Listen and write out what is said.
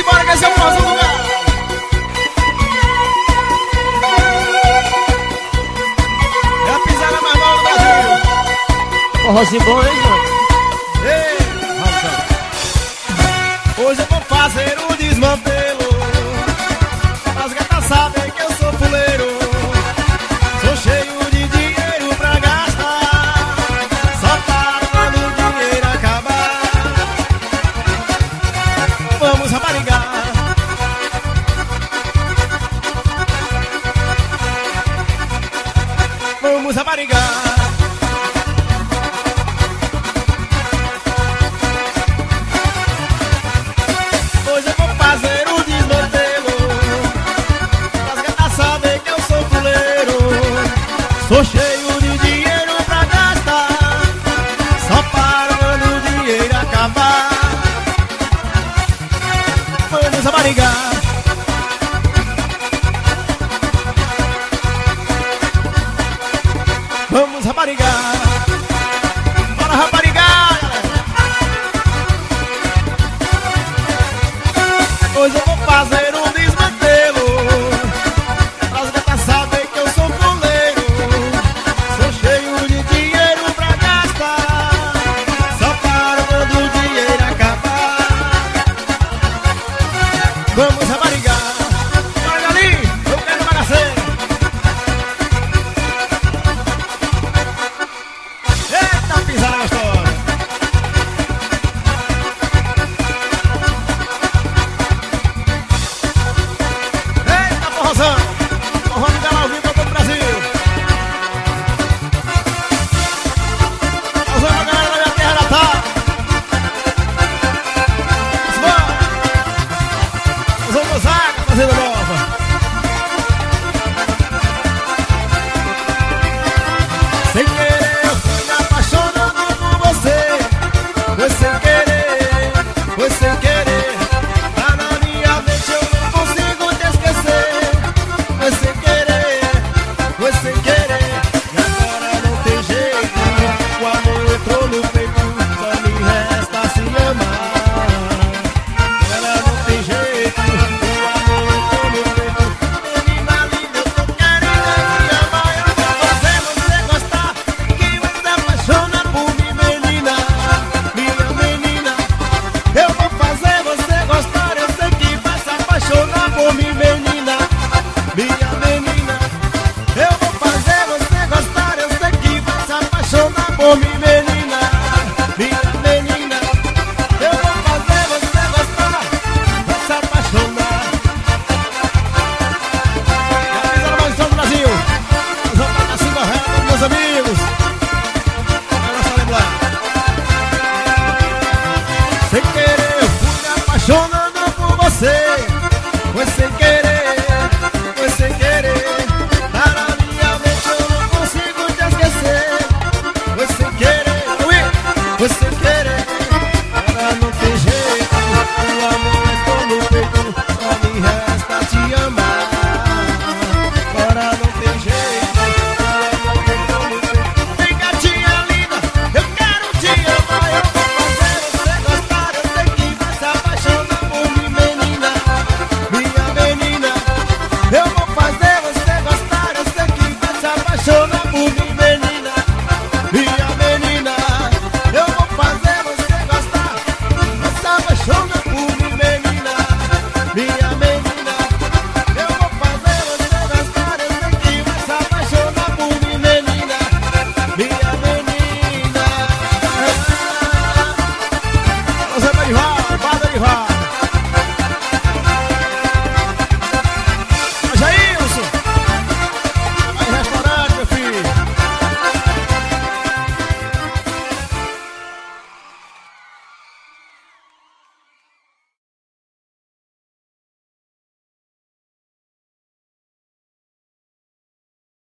embora que esse é o forrozão do galo. É a pisada mais nova do Brasil. Forrozinho bom, hein, mano? Ei, Raulzão. Hoje eu vou fazer o desmantelo. As gatas sabem que eu sou fuleiro. Sou cheio de dinheiro pra gastar. Só paro quando o dinheiro acabar. Vamos raparigar. Vamos raparigar. Hoje eu vou fazer o desmantelo. As gatas sabem que eu sou fuleiro. Sou cheio de dinheiro pra gastar. Só paro quando o dinheiro acabar. Vamos raparigar. Vamos raparigar. Bora raparigar, galera. Hoje eu vou fazer um desmantelo. As gatas sabem que eu sou fuleiro. Sou cheio de dinheiro pra gastar. Só paro quando o dinheiro acabar. Vamos raparigar. Bora, galinha, eu quero bagaceiro. Eita, pisada gostosa. Eita, forrozão. Forró do galo ao vivo pra todo o Brasil. Forrozão pra galera da minha terra natal. Forrozão Gonzaga, Fazenda Nova. Sem querer eu fui me apaixonando por você. Foi sem querer, foi sem querer.